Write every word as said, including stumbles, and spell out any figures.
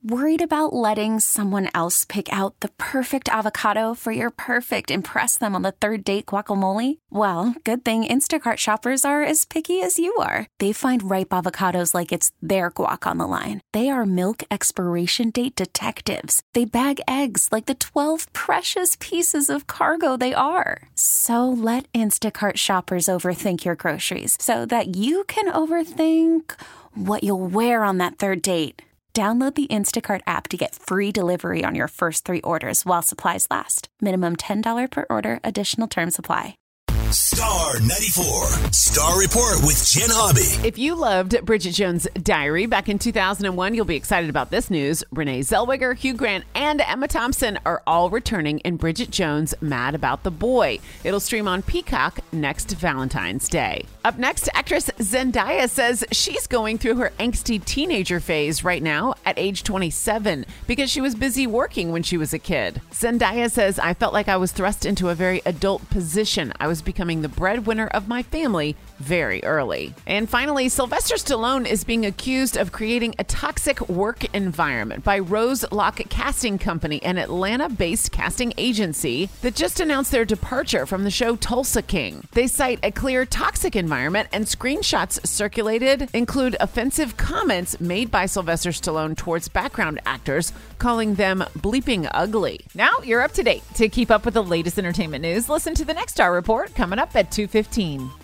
Worried about letting someone else pick out the perfect avocado for your perfect impress them on the third date guacamole? Well, good thing Instacart shoppers are as picky as you are. They find ripe avocados like it's their guac on the line. They are milk expiration date detectives. They bag eggs like the twelve precious pieces of cargo they are. So let Instacart shoppers overthink your groceries so that you can overthink what you'll wear on that third date. Download the Instacart app to get free delivery on your first three orders while supplies last. Minimum ten dollars per order. Additional terms apply. Star ninety-four, Star Report with Jen Hobby. If you loved Bridget Jones' Diary back in two thousand one, you'll be excited about this news. Renee Zellweger, Hugh Grant, and Emma Thompson are all returning in Bridget Jones' Mad About the Boy. It'll stream on Peacock next Valentine's Day. Up next, actress Zendaya says she's going through her angsty teenager phase right now at age twenty-seven because she was busy working when she was a kid. Zendaya says, "I felt like I was thrust into a very adult position. I was becoming the breadwinner of my family very early." And finally, Sylvester Stallone is being accused of creating a toxic work environment by Rose Lock Casting Company, an Atlanta-based casting agency that just announced their departure from the show Tulsa King. They cite a clear toxic environment, and screenshots circulated include offensive comments made by Sylvester Stallone towards background actors, calling them bleeping ugly. Now you're up to date. To keep up with the latest entertainment news, listen to the next Star Report coming up at two fifteen.